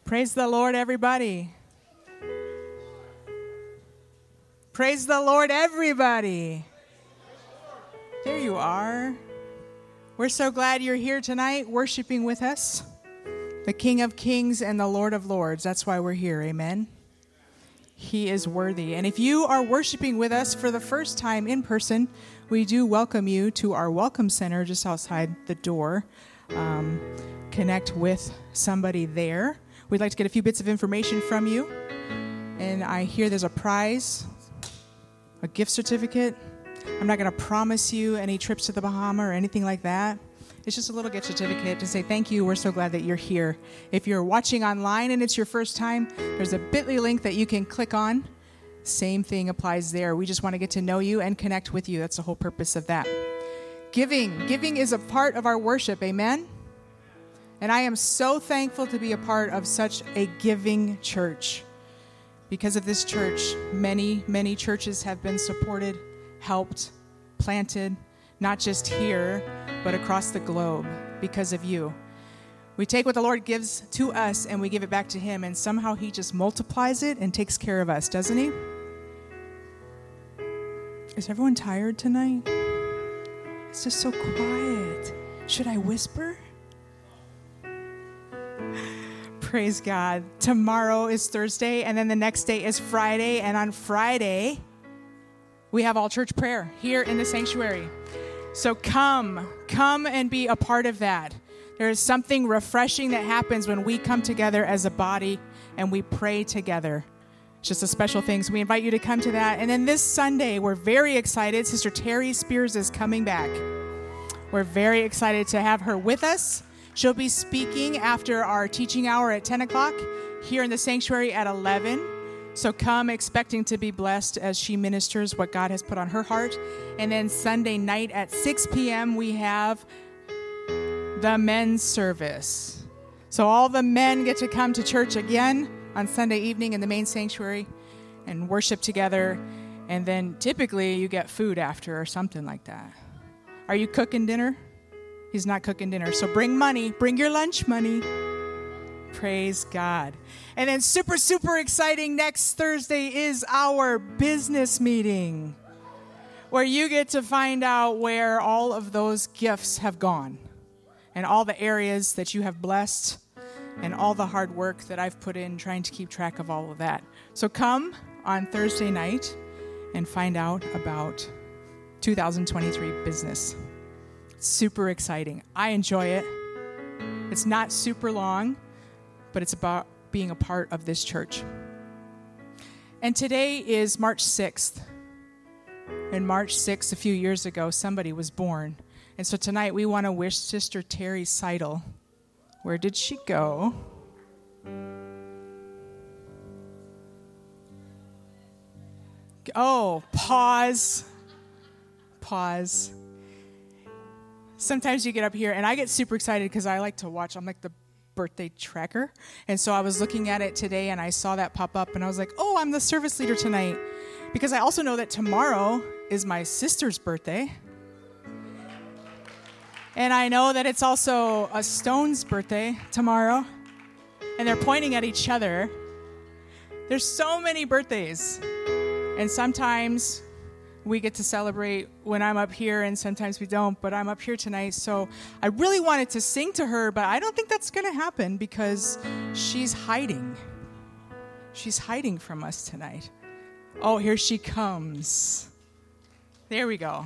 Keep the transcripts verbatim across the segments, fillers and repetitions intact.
Praise the Lord, everybody. Praise the Lord, everybody. There you are. We're so glad you're here tonight worshiping with us, the King of Kings and the Lord of Lords. That's why we're here, amen? He is worthy. And if you are worshiping with us for the first time in person, we do welcome you to our Welcome Center just outside the door. Um, connect with somebody there. We'd like to get a few bits of information from you. And I hear there's a prize, a gift certificate. I'm not going to promise you any trips to the Bahamas or anything like that. It's just a little gift certificate to say thank you. We're so glad that you're here. If you're watching online and it's your first time, there's a bit dot l y link that you can click on. Same thing applies there. We just want to get to know you and connect with you. That's the whole purpose of that. Giving. Giving is a part of our worship. Amen? And I am so thankful to be a part of such a giving church. Because of this church, many, many churches have been supported, helped, planted, not just here, but across the globe because of you. We take what the Lord gives to us and we give it back to Him, and somehow He just multiplies it and takes care of us, doesn't He? Is everyone tired tonight? It's just so quiet. Should I whisper? Praise God. Tomorrow is Thursday, and then the next day is Friday, and on Friday, we have all church prayer here in the sanctuary. So come, come and be a part of that. There is something refreshing that happens when we come together as a body and we pray together. It's just a special thing. So we invite you to come to that. And then this Sunday, we're very excited. Sister Terry Spears is coming back. We're very excited to have her with us. She'll be speaking after our teaching hour at ten o'clock here in the sanctuary at eleven. So come expecting to be blessed as she ministers what God has put on her heart. And then Sunday night at six p.m. we have the men's service. So all the men get to come to church again on Sunday evening in the main sanctuary and worship together. And then typically you get food after or something like that. Are you cooking dinner? He's not cooking dinner. So bring money. Bring your lunch money. Praise God. And then super, super exciting, next Thursday is our business meeting where you get to find out where all of those gifts have gone and all the areas that you have blessed and all the hard work that I've put in trying to keep track of all of that. So come on Thursday night and find out about two thousand twenty-three business. It's super exciting. I enjoy it. It's not super long, but it's about being a part of this church. And today is March sixth. And March sixth, a few years ago, somebody was born. And so tonight we want to wish Sister Terry Seidel. Where did she go? Oh, pause. Pause. Sometimes you get up here, and I get super excited because I like to watch. I'm like the birthday tracker. And so I was looking at it today, and I saw that pop up, and I was like, oh, I'm the service leader tonight. Because I also know that tomorrow is my sister's birthday. And I know that it's also a Stone's birthday tomorrow. And they're pointing at each other. There's so many birthdays. And sometimes we get to celebrate when I'm up here, and sometimes we don't, but I'm up here tonight. So I really wanted to sing to her, but I don't think that's going to happen because she's hiding. She's hiding from us tonight. Oh, here she comes. There we go.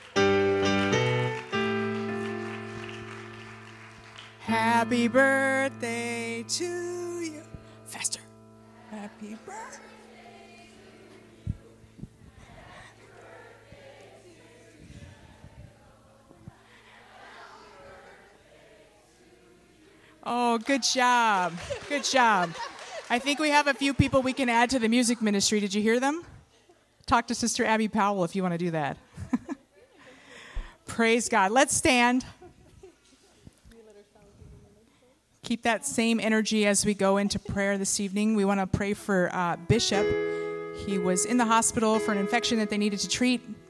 Happy birthday to you. Faster. Happy birthday. Oh, good job. Good job. I think we have a few people we can add to the music ministry. Did you hear them? Talk to Sister Abby Powell if you want to do that. Praise God. Let's stand. Keep that same energy as we go into prayer this evening. We want to pray for uh, Bishop. He was in the hospital for an infection that they needed to treat.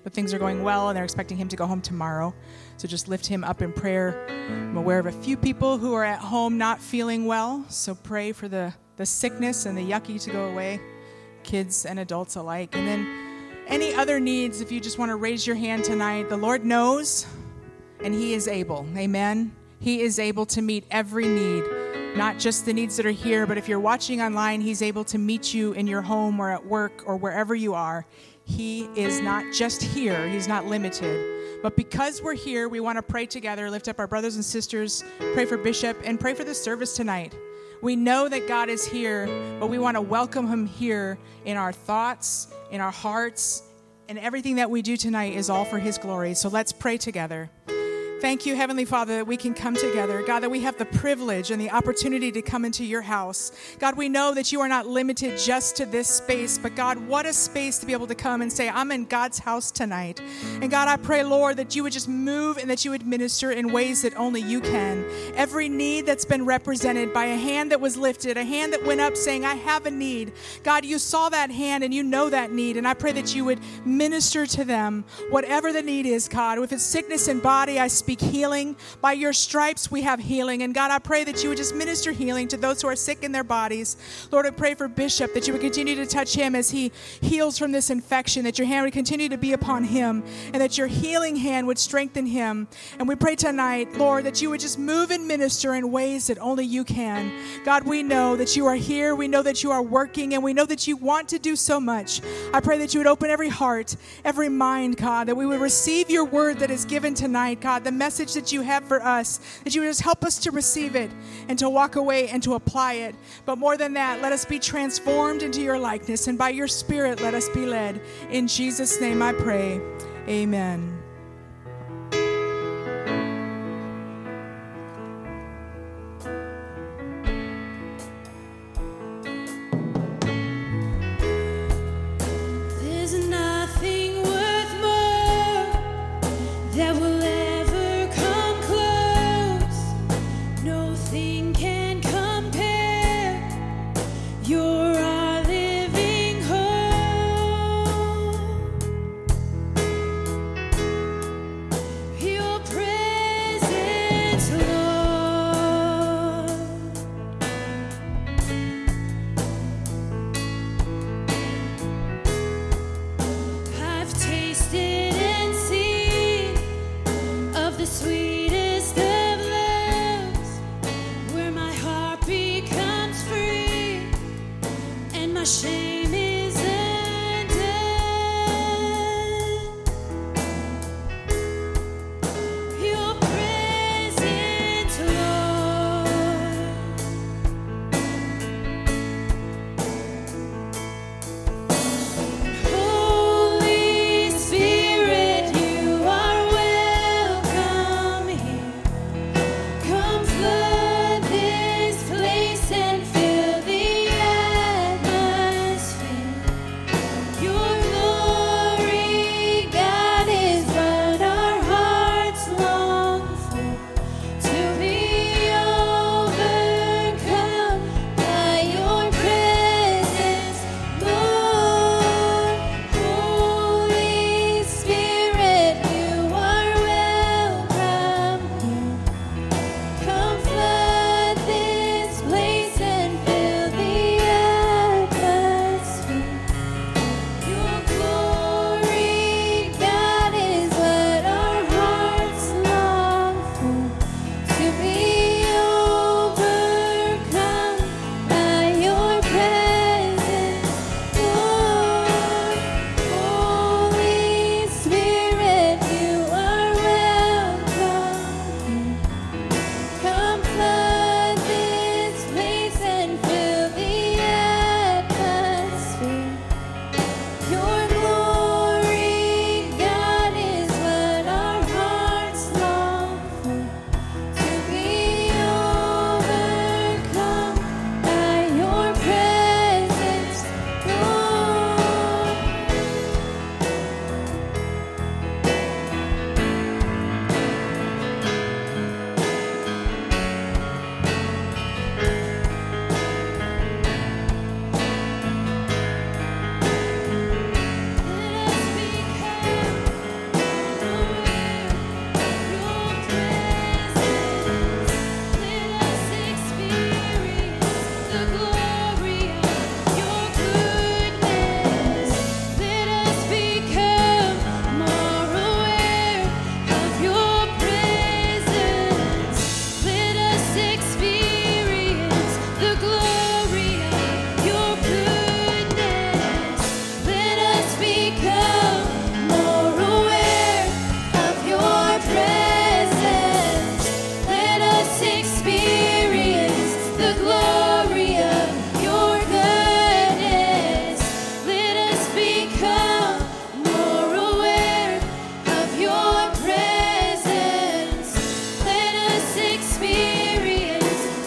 but things are going well, and they're expecting him to go home tomorrow. So just lift him up in prayer. I'm aware of a few people who are at home not feeling well, so pray for the, the sickness and the yucky to go away, kids and adults alike. And then any other needs, if you just want to raise your hand tonight, the Lord knows, and he is able. Amen. He is able to meet every need, not just the needs that are here, but if you're watching online, he's able to meet you in your home or at work or wherever you are. He is not just here. He's not limited. But because we're here, we want to pray together, lift up our brothers and sisters, pray for Bishop, and pray for the service tonight. We know that God is here, but we want to welcome him here in our thoughts, in our hearts, and everything that we do tonight is all for his glory. So let's pray together. Thank you, Heavenly Father, that we can come together. God, that we have the privilege and the opportunity to come into your house. God, we know that you are not limited just to this space, but God, what a space to be able to come and say, I'm in God's house tonight. And God, I pray, Lord, that you would just move and that you would minister in ways that only you can. Every need that's been represented by a hand that was lifted, a hand that went up saying, I have a need. God, you saw that hand and you know that need. And I pray that you would minister to them, whatever the need is, God. If it's sickness in body, I speak healing. By your stripes we have healing. And God, I pray that you would just minister healing to those who are sick in their bodies. Lord, I pray for Bishop, that you would continue to touch him as he heals from this infection, that your hand would continue to be upon him, and that your healing hand would strengthen him. And we pray tonight, Lord, that you would just move and minister in ways that only you can. God, we know that you are here. We know that you are working, and we know that you want to do so much. I pray that you would open every heart, every mind, God, that we would receive your word that is given tonight, God, the message that you have for us, that you would just help us to receive it and to walk away and to apply it. But more than that, let us be transformed into your likeness, and by your Spirit, let us be led. In Jesus' name I pray. Amen. You're our living hope.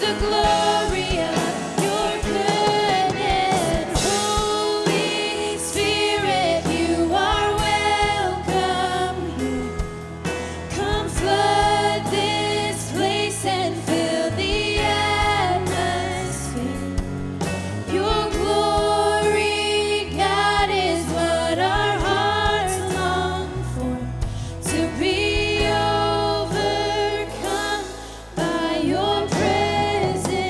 Be overcome by your presence.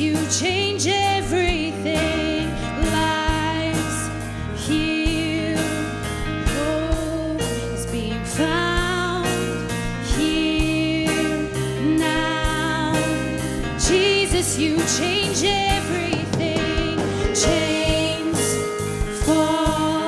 you change everything. Lives healed, hope is being found here now. Jesus, you change everything. Chains fall,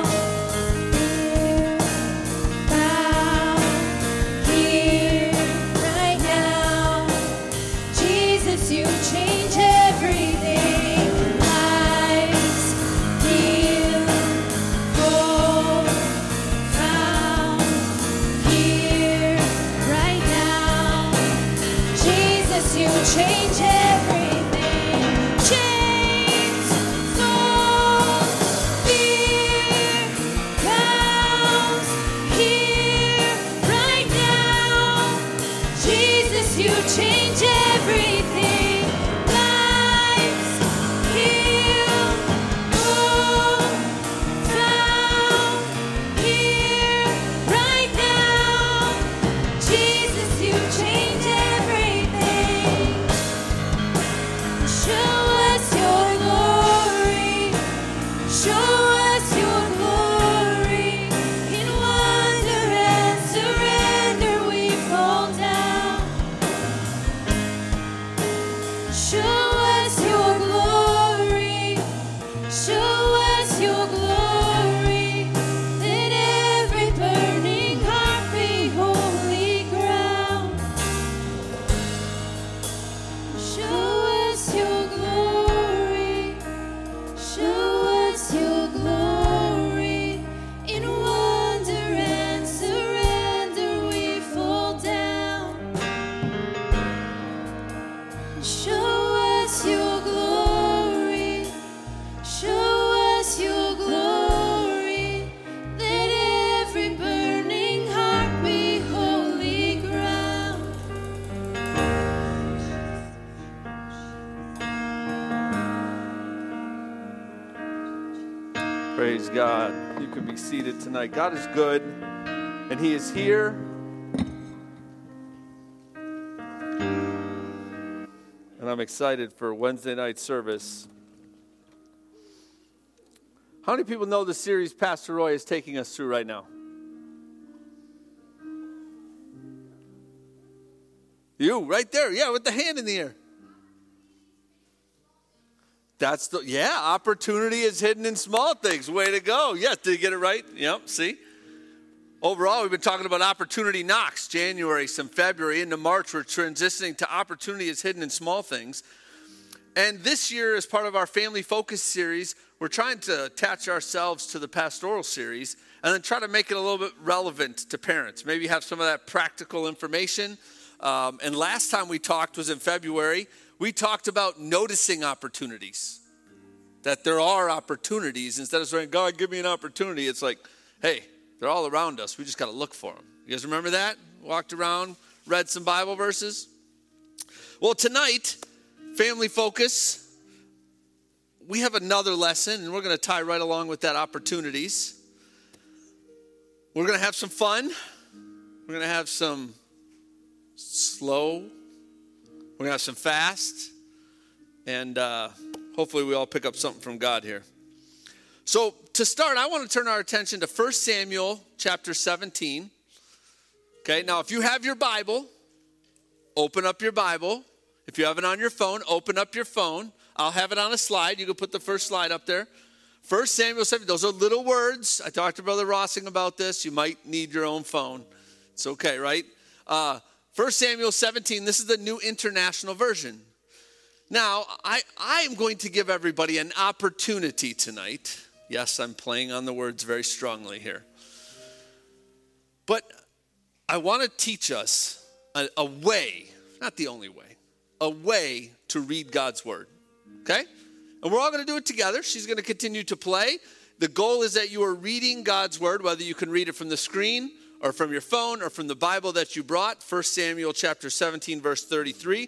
bow here right now. Jesus, you change everything. Lives healed, hope found here right now. Jesus, you change everything. Chains fall, fear bows here right now. Jesus, you change everything. Lives healed, hope found here right now. Jesus, you change everything. Show us your glory. Show us your glory. In wonder and surrender we fall down. Show us your glory. Show us your glory. Let every burning heart be holy ground. Show us your glory. Show us your glory. In wonder and surrender we fall down. Show us your glory. Show us your glory. Let every burning heart be holy ground. Praise God. You can be seated tonight. God is good, and He is here. And I'm excited for Wednesday night service. How many people know the series Pastor Roy is taking us through right now? You, right there. Yeah, with the hand in the air. That's the, yeah, opportunity is hidden in small things. Way to go. Yes, did you get it right? Yep, see? Overall, we've been talking about opportunity knocks, January, some February, into March. We're transitioning to opportunity is hidden in small things. And this year, as part of our Family Focus series, we're trying to attach ourselves to the pastoral series and then try to make it a little bit relevant to parents. Maybe have some of that practical information. Um, and last time we talked was in February. We talked about noticing opportunities, that there are opportunities. Instead of saying, God, give me an opportunity, it's like, hey, they're all around us. We just got to look for them. You guys remember that? Walked around, read some Bible verses. Well, tonight, Family Focus, we have another lesson, and we're going to tie right along with that, opportunities. We're going to have some fun. We're going to have some slow. We're going to have some fast, and uh, hopefully we all pick up something from God here. So to start, I want to turn our attention to First Samuel chapter seventeen. Okay, now if you have your Bible, open up your Bible. If you have it on your phone, open up your phone. I'll have it on a slide. You can put the first slide up there. First Samuel seventeen, those are little words. I talked to Brother Rossing about this. You might need your own phone. It's okay, right? Uh, First Samuel seventeen, this is the New International Version. Now, I, I am going to give everybody an opportunity tonight. Yes, I'm playing on the words very strongly here. But I want to teach us a, a way, not the only way, a way to read God's Word, okay? And we're all going to do it together. She's going to continue to play. The goal is that you are reading God's Word, whether you can read it from the screen or from your phone, or from the Bible that you brought. First Samuel chapter seventeen, verse thirty-three.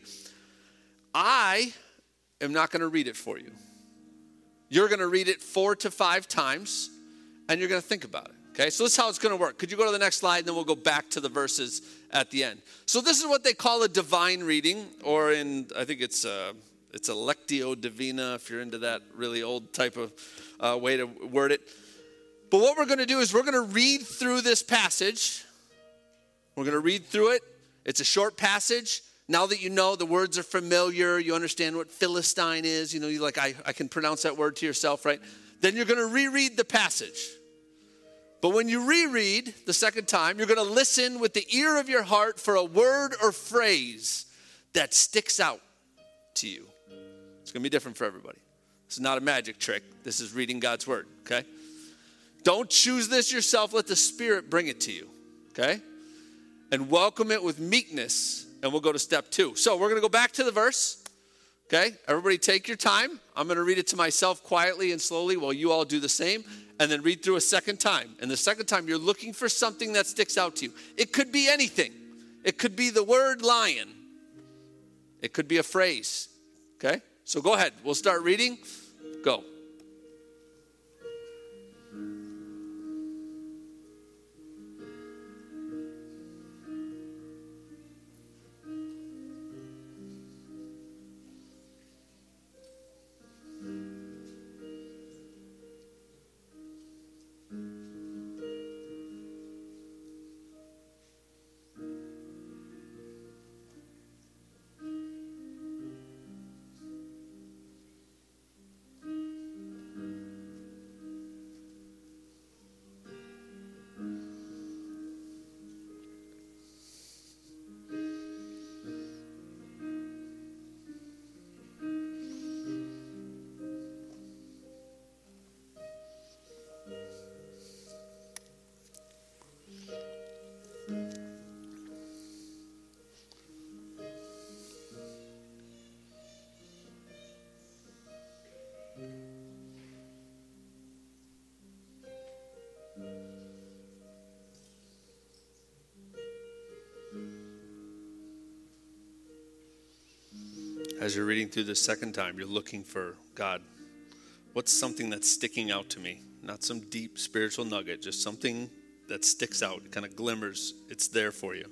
I am not going to read it for you. You're going to read it four to five times, and you're going to think about it. Okay, so this is how it's going to work. Could you go to the next slide, and then we'll go back to the verses at the end. So this is what they call a divine reading, or in, I think it's uh, It's a Lectio Divina, if you're into that really old type of uh, way to word it. But what we're going to do is we're going to read through this passage. We're going to read through it. It's a short passage. Now that you know the words are familiar, you understand what Philistine is, you know, you like, I, I can pronounce that word to yourself, right? Then you're going to reread the passage. But when you reread the second time, you're going to listen with the ear of your heart for a word or phrase that sticks out to you. It's going to be different for everybody. This is not a magic trick. This is reading God's word, okay? Don't choose this yourself. Let the Spirit bring it to you, okay? And welcome it with meekness, and we'll go to step two. So we're going to go back to the verse, okay? Everybody take your time. I'm going to read it to myself quietly and slowly while you all do the same, and then read through a second time. And the second time, you're looking for something that sticks out to you. It could be anything. It could be the word lion. It could be a phrase, okay? So go ahead. We'll start reading. Go. As you're reading through the second time, you're looking for, God, what's something that's sticking out to me? Not some deep spiritual nugget, just something that sticks out, it kind of glimmers. It's there for you.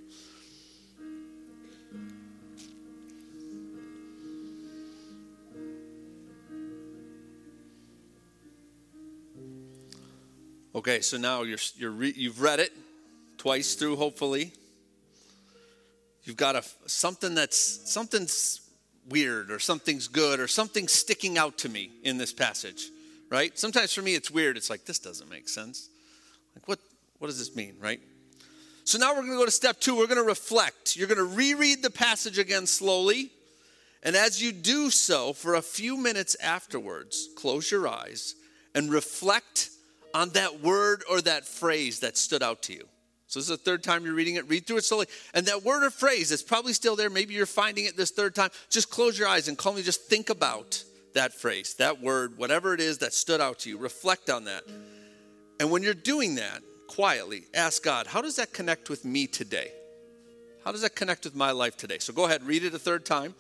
Okay, so now you're, you're re, you've read it twice through, hopefully. You've got a, something that's, something's weird or something's good or something's sticking out to me in this passage, right? Sometimes for me it's weird. It's like, this doesn't make sense. Like, what, what does this mean, right? So now we're going to go to step two. We're going to reflect. You're going to reread the passage again slowly. And as you do so, for a few minutes afterwards, close your eyes and reflect on that word or that phrase that stood out to you. So this is the third time you're reading it. Read through it slowly. And that word or phrase that's probably still there. Maybe you're finding it this third time. Just close your eyes and calmly just think about that phrase, that word, whatever it is that stood out to you. Reflect on that. And when you're doing that, quietly ask God, how does that connect with me today? How does that connect with my life today? So go ahead, read it a third time.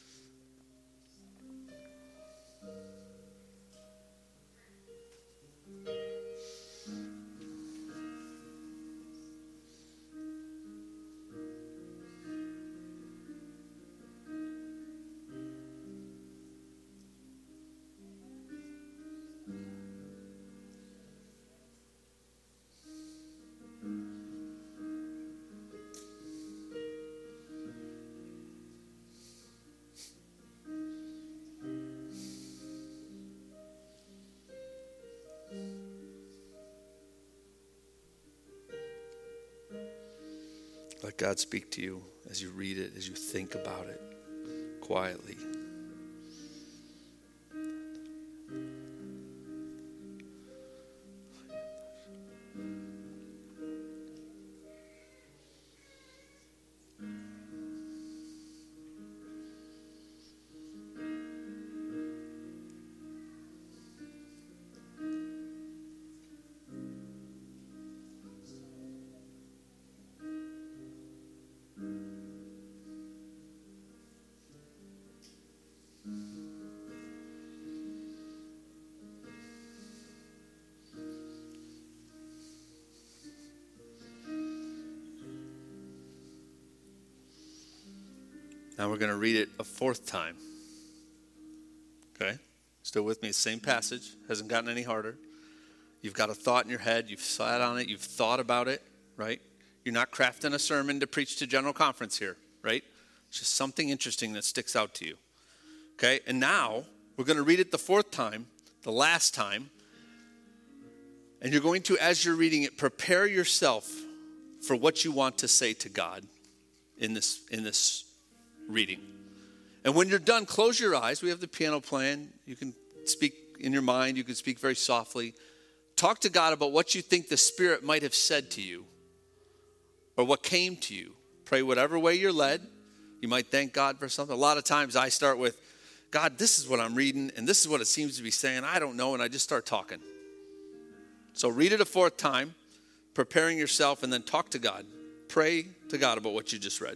Let God speak to you as you read it, as you think about it quietly. Now we're going to read it a fourth time. Okay? Still with me? Same passage. Hasn't gotten any harder. You've got a thought in your head. You've sat on it. You've thought about it, right? You're not crafting a sermon to preach to general conference here, right? It's just something interesting that sticks out to you. Okay? And now we're going to read it the fourth time, the last time. And you're going to, as you're reading it, prepare yourself for what you want to say to God in this in this reading. And when you're done, close your eyes. We have the piano playing. You can speak in your mind. You can speak very softly. Talk to God about what you think the Spirit might have said to you or what came to you. Pray whatever way you're led. You might thank God for something. A lot of times I start with, God, this is what I'm reading, and this is what it seems to be saying. I don't know, and I just start talking. So read it a fourth time, preparing yourself, and then talk to God. Pray to God about what you just read.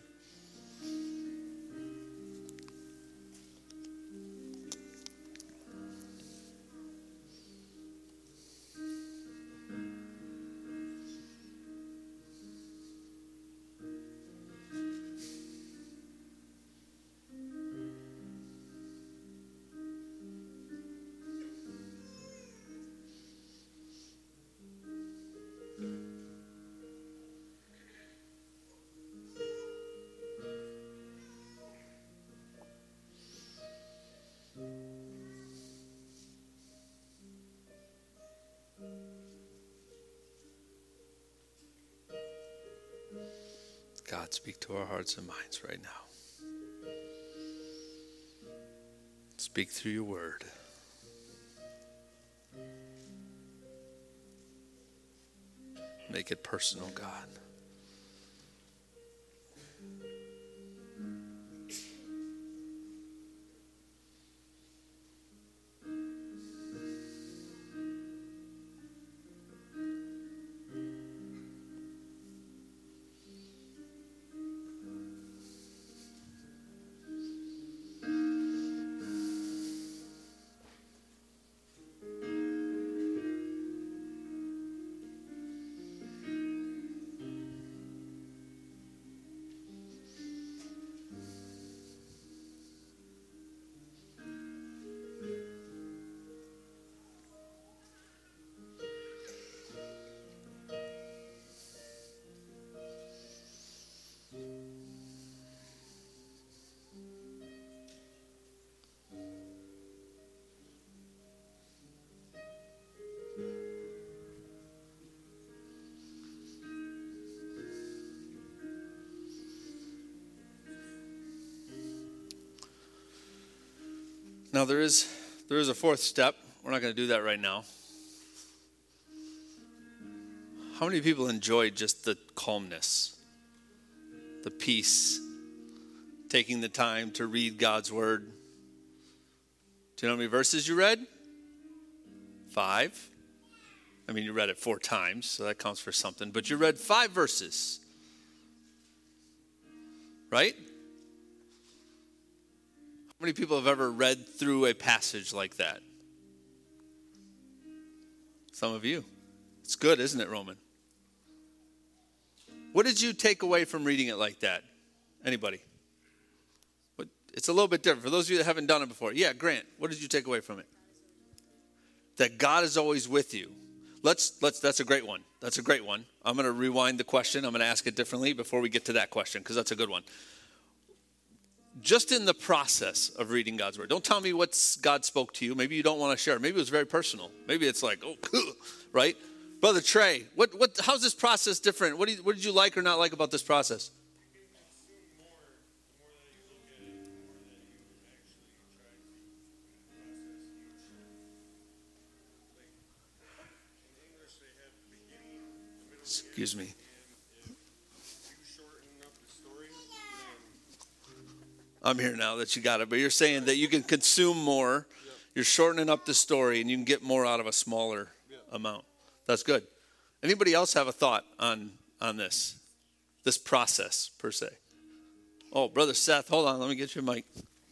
God, speak to our hearts and minds right now. Speak through your word. Make it personal, God. Now there is there is a fourth step. We're not going to do that right now. How many people enjoy just the calmness, the peace, taking the time to read God's word? Do you know how many verses you read? Five. I mean, you read it four times, so that counts for something. But you read five verses. Right? How many people have ever read through a passage like that? Some of you. It's good, isn't it, Roman? What did you take away from reading it like that? Anybody? What, it's a little bit different. For those of you that haven't done it before. Yeah, Grant, what did you take away from it? That God is always with you. Let's let's that's a great one. That's a great one. I'm going to rewind the question. I'm going to ask it differently before we get to that question, because that's a good one. Just in the process of reading God's word, don't tell me what God spoke to you. Maybe you don't want to share. Maybe it was very personal. Maybe it's like, oh, right? Brother Trey, what what? How's this process different? What, do you, what did you like or not like about this process? Excuse me. I'm here now that you got it, but you're saying that you can consume more. Yep. You're shortening up the story, and you can get more out of a smaller yep. amount. That's good. Anybody else have a thought on on this, this process per se? Oh, Brother Seth, hold on. Let me get you a mic.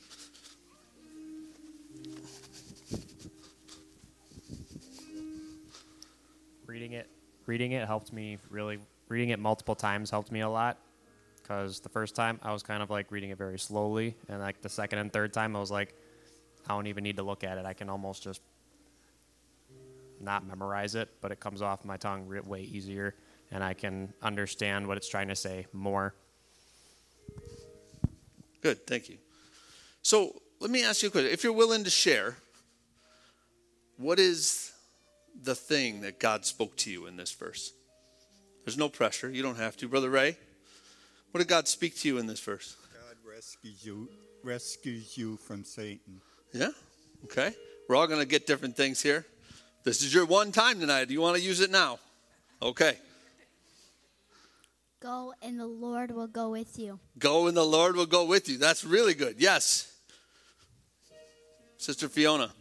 Reading it, reading it helped me really. Reading it multiple times helped me a lot. Because the first time I was kind of like reading it very slowly, and like the second and third time I was like, I don't even need to look at it. I can almost just not memorize it, but it comes off my tongue re- way easier, and I can understand what it's trying to say more. Good, thank you. So let me ask you a question. If you're willing to share, what is the thing that God spoke to you in this verse? There's no pressure. You don't have to. Brother Ray, what did God speak to you in this verse? God rescues you, rescues you from Satan. Yeah, okay. We're all going to get different things here. This is your one time tonight. Do you want to use it now? Okay. Go and the Lord will go with you. Go and the Lord will go with you. That's really good. Yes. Sister Fiona.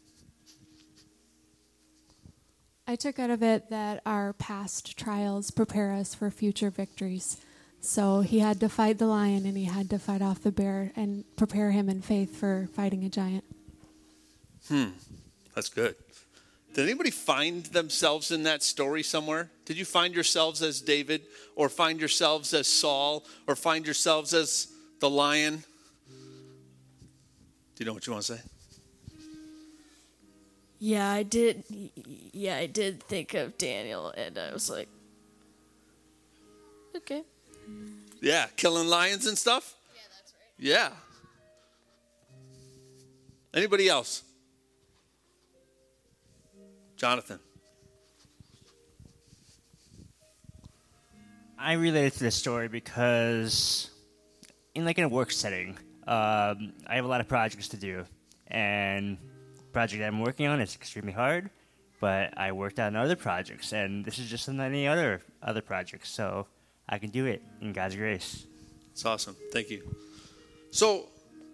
I took out of it that our past trials prepare us for future victories. So he had to fight the lion and he had to fight off the bear and prepare him in faith for fighting a giant. Hmm. That's good. Did anybody find themselves in that story somewhere? Did you find yourselves as David, or find yourselves as Saul, or find yourselves as the lion? Do you know what you want to say? Yeah, I did. Yeah, I did think of Daniel, and I was like, okay. Yeah, killing lions and stuff? Yeah, that's right. Yeah. Anybody else? Jonathan. I related to this story because, in like in a work setting, um, I have a lot of projects to do, and the project that I'm working on is extremely hard. But I worked on other projects, and this is just like any other other projects, so I can do it in God's grace. It's awesome. Thank you. So,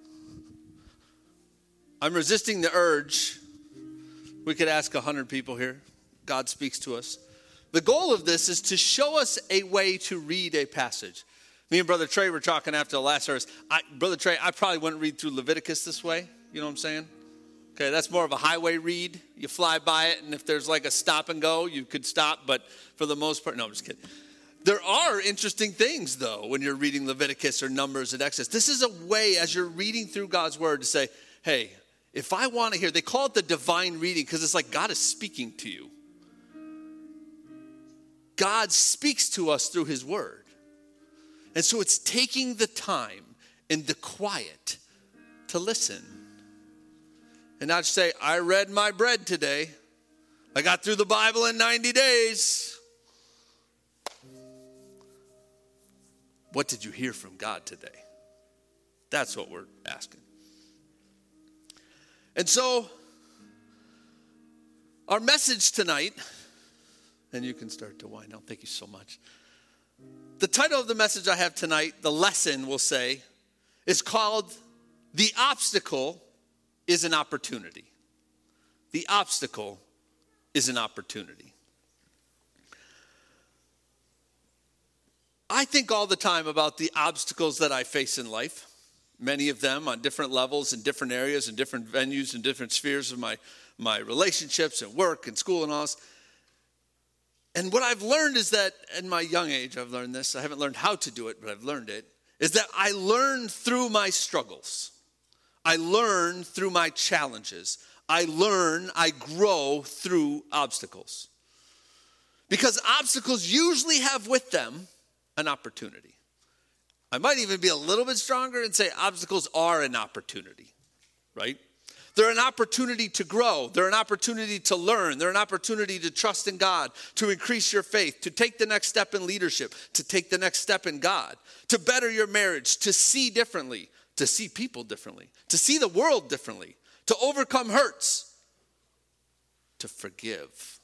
I'm resisting the urge. We could ask a hundred people here. God speaks to us. The goal of this is to show us a way to read a passage. Me and Brother Trey were talking after the last service. I, Brother Trey, I probably wouldn't read through Leviticus this way. You know what I'm saying? Okay, that's more of a highway read. You fly by it, and if there's like a stop and go, you could stop. But for the most part, no, I'm just kidding. There are interesting things, though, when you're reading Leviticus or Numbers and Exodus. This is a way, as you're reading through God's word, to say, hey, if I want to hear, they call it the divine reading because it's like God is speaking to you. God speaks to us through his word. And so it's taking the time and the quiet to listen. And not say, I read my bread today. I got through the Bible in ninety days. What did you hear from God today? That's what we're asking. And so, our message tonight, and you can start to wind down. Thank you so much. The title of the message I have tonight, the lesson we'll say, is called The Obstacle is an Opportunity. The obstacle is an opportunity. I think all the time about the obstacles that I face in life. Many of them on different levels in different areas and different venues and different spheres of my, my relationships and work and school and all this. And what I've learned is that, in my young age, I've learned this. I haven't learned how to do it, but I've learned it. Is that I learn through my struggles. I learn through my challenges. I learn, I grow through obstacles. Because obstacles usually have with them an opportunity. I might even be a little bit stronger and say obstacles are an opportunity, right? They're an opportunity to grow. They're an opportunity to learn. They're an opportunity to trust in God, to increase your faith, to take the next step in leadership, to take the next step in God, to better your marriage, to see differently, to see people differently, to see the world differently, to overcome hurts, to forgive.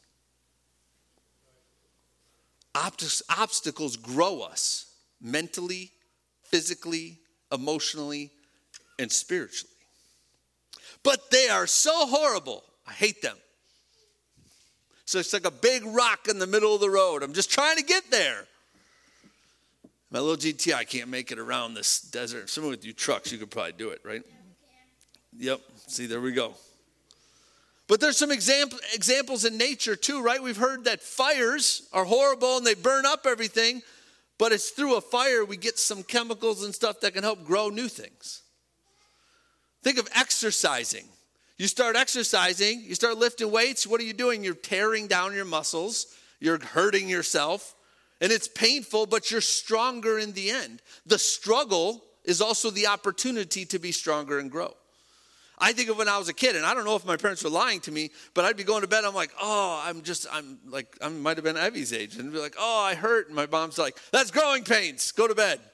Obstacles grow us mentally, physically, emotionally, and spiritually. But they are so horrible. I hate them. So it's like a big rock in the middle of the road. I'm just trying to get there. My little G T I can't make it around this desert. Someone with you trucks, you could probably do it, right? Yep. See, there we go. But there's some example, examples in nature too, right? We've heard that fires are horrible and they burn up everything. But it's through a fire we get some chemicals and stuff that can help grow new things. Think of exercising. You start exercising, you start lifting weights. What are you doing? You're tearing down your muscles. You're hurting yourself. And it's painful, but you're stronger in the end. The struggle is also the opportunity to be stronger and grow. I think of when I was a kid, and I don't know if my parents were lying to me, but I'd be going to bed, I'm like, oh, I'm just, I'm like, I might have been Evie's age. And be like, oh, I hurt. And my mom's like, that's growing pains. Go to bed.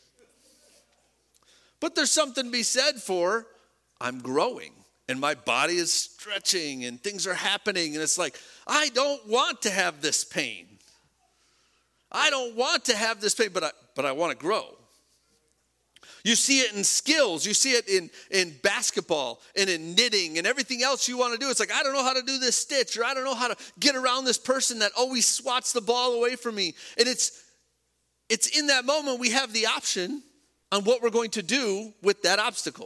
But there's something to be said for, I'm growing. And my body is stretching and things are happening. And it's like, I don't want to have this pain. I don't want to have this pain, but I, but I want to grow. You see it in skills. You see it in, in basketball and in knitting and everything else you want to do. It's like, I don't know how to do this stitch, or I don't know how to get around this person that always swats the ball away from me. And it's, it's in that moment we have the option on what we're going to do with that obstacle.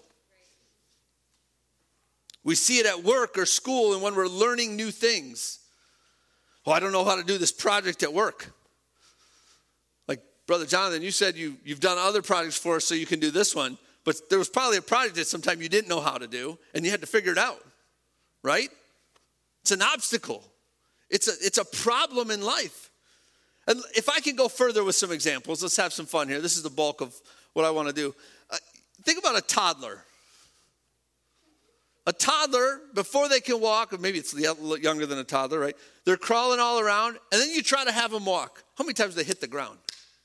We see it at work or school and when we're learning new things. Oh, I don't know how to do this project at work. Like, Brother Jonathan, you said you, you've done other projects for us so you can do this one. But there was probably a project that sometime you didn't know how to do, and you had to figure it out, right? It's an obstacle. It's a, it's a problem in life. And if I can go further with some examples, let's have some fun here. This is the bulk of what I want to do. Uh, think about a toddler. A toddler, before they can walk, or maybe it's younger than a toddler, right? They're crawling all around, and then you try to have them walk. How many times do they hit the ground?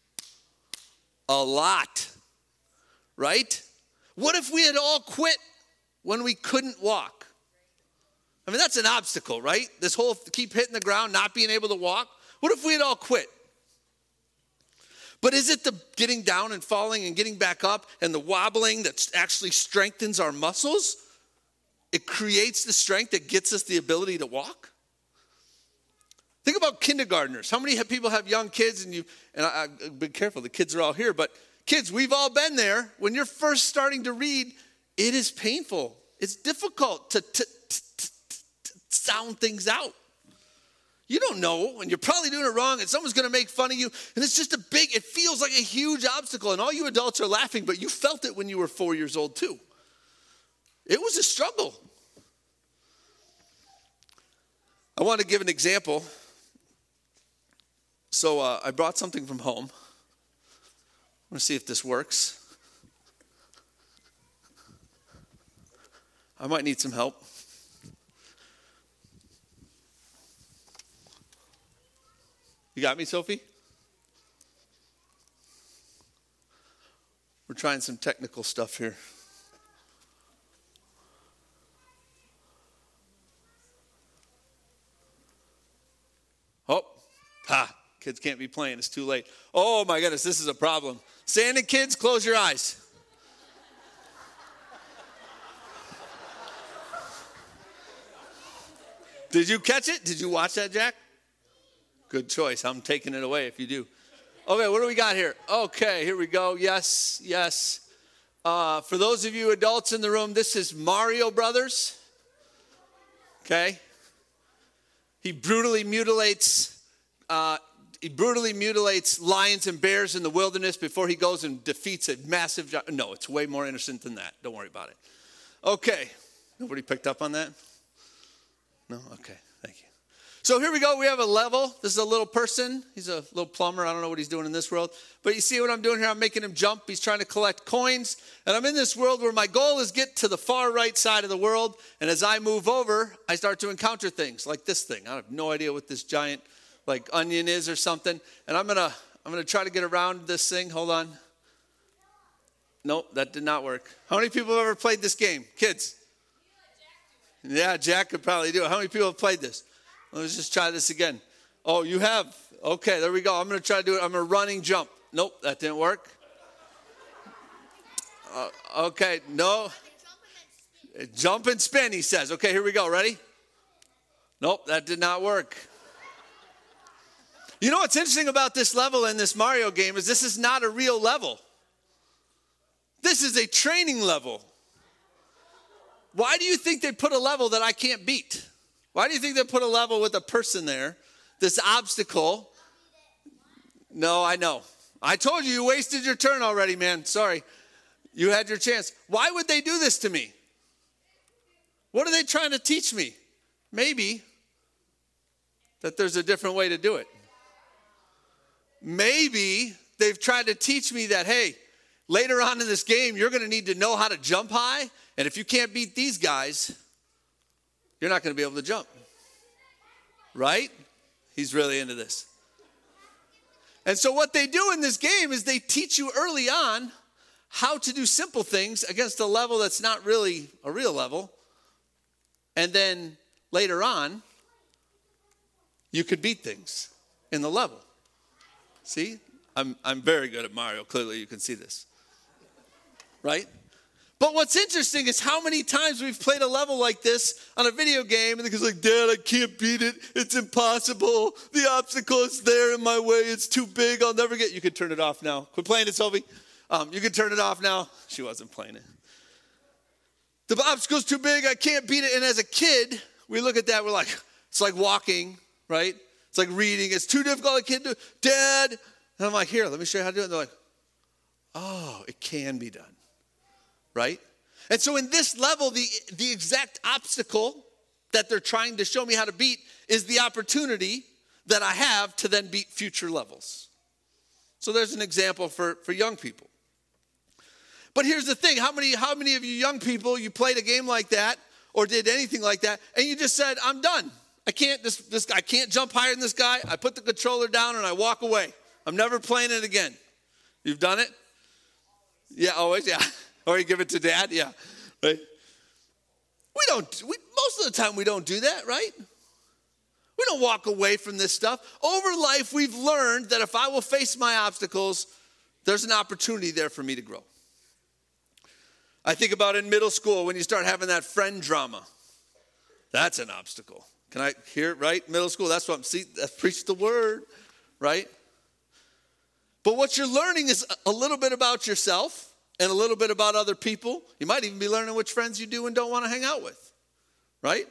A lot, right? What if we had all quit when we couldn't walk? I mean, that's an obstacle, right? This whole keep hitting the ground, not being able to walk. What if we had all quit? But is it the getting down and falling and getting back up and the wobbling that actually strengthens our muscles? It creates the strength that gets us the ability to walk. Think about kindergartners. How many people have young kids? And you and I, I've been careful, the kids are all here. But kids, we've all been there. When you're first starting to read, it is painful. It's difficult to, to, to, to, to sound things out. You don't know, and you're probably doing it wrong, and someone's going to make fun of you. And it's just a big, it feels like a huge obstacle. And all you adults are laughing, but you felt it when you were four years old too. It was a struggle. I want to give an example. So uh, I brought something from home. I want to see if this works. I might need some help. You got me, Sophie? We're trying some technical stuff here. Oh, ha, kids can't be playing. It's too late. Oh, my goodness, this is a problem. Standing kids, close your eyes. Did you catch it? Did you watch that, Jack? Good choice. I'm taking it away if you do. Okay, what do we got here? Okay, here we go. Yes, yes. Uh, for those of you adults in the room, this is Mario Brothers. Okay. He brutally mutilates, uh, he brutally mutilates lions and bears in the wilderness before he goes and defeats a massive giant. No, it's way more innocent than that. Don't worry about it. Okay. Nobody picked up on that? No? Okay. Thank you. So here we go. We have a level. This is a little person. He's a little plumber. I don't know what he's doing in this world. But you see what I'm doing here? I'm making him jump. He's trying to collect coins. And I'm in this world where my goal is get to the far right side of the world. And as I move over, I start to encounter things like this thing. I have no idea what this giant like onion is or something. And I'm going to I'm going to try to get around this thing. Hold on. Nope, that did not work. How many people have ever played this game? Kids? Yeah, Jack could probably do it. How many people have played this? Let's just try this again. Oh, you have? Okay, there we go. I'm going to try to do it. I'm a running jump. Nope, that didn't work. Uh, okay, no. Jump and spin, he says. Okay, here we go. Ready? Nope, that did not work. You know what's interesting about this level in this Mario game is this is not a real level. This is a training level. Why do you think they put a level that I can't beat? Why do you think they put a level with a person there? This obstacle. No, I know. I told you, you wasted your turn already, man. Sorry. You had your chance. Why would they do this to me? What are they trying to teach me? Maybe that there's a different way to do it. Maybe they've tried to teach me that, hey, later on in this game, you're going to need to know how to jump high. And if you can't beat these guys, you're not going to be able to jump. Right? He's really into this. And so what they do in this game is they teach you early on how to do simple things against a level that's not really a real level. And then later on, you could beat things in the level. See? I'm I'm very good at Mario. Clearly you can see this. Right? But what's interesting is how many times we've played a level like this on a video game and the kid's like, Dad, I can't beat it. It's impossible. The obstacle is there in my way. It's too big. I'll never get. You can turn it off now. Quit playing it, Sylvie. Um, you can turn it off now. She wasn't playing it. The obstacle's too big. I can't beat it. And as a kid, we look at that. We're like, it's like walking, right? It's like reading. It's too difficult. I can't do it. Dad. And I'm like, here, let me show you how to do it. And they're like, oh, it can be done. Right? And so in this level, the, the exact obstacle that they're trying to show me how to beat is the opportunity that I have to then beat future levels. So there's an example for, for young people. But here's the thing. How many, how many of you young people, you played a game like that or did anything like that, and you just said, I'm done. I can't, this, this guy can't jump higher than this guy. I put the controller down and I walk away. I'm never playing it again. You've done it? Yeah, always, yeah. Or you give it to Dad, yeah. Right? We don't, we, most of the time we don't do that, right? We don't walk away from this stuff. Over life, we've learned that if I will face my obstacles, there's an opportunity there for me to grow. I think about in middle school when you start having that friend drama. That's an obstacle. Can I hear it, right? Middle school, that's what I'm, see, that's preach the word, right? But what you're learning is a little bit about yourself and a little bit about other people. You might even be learning which friends you do and don't want to hang out with, right?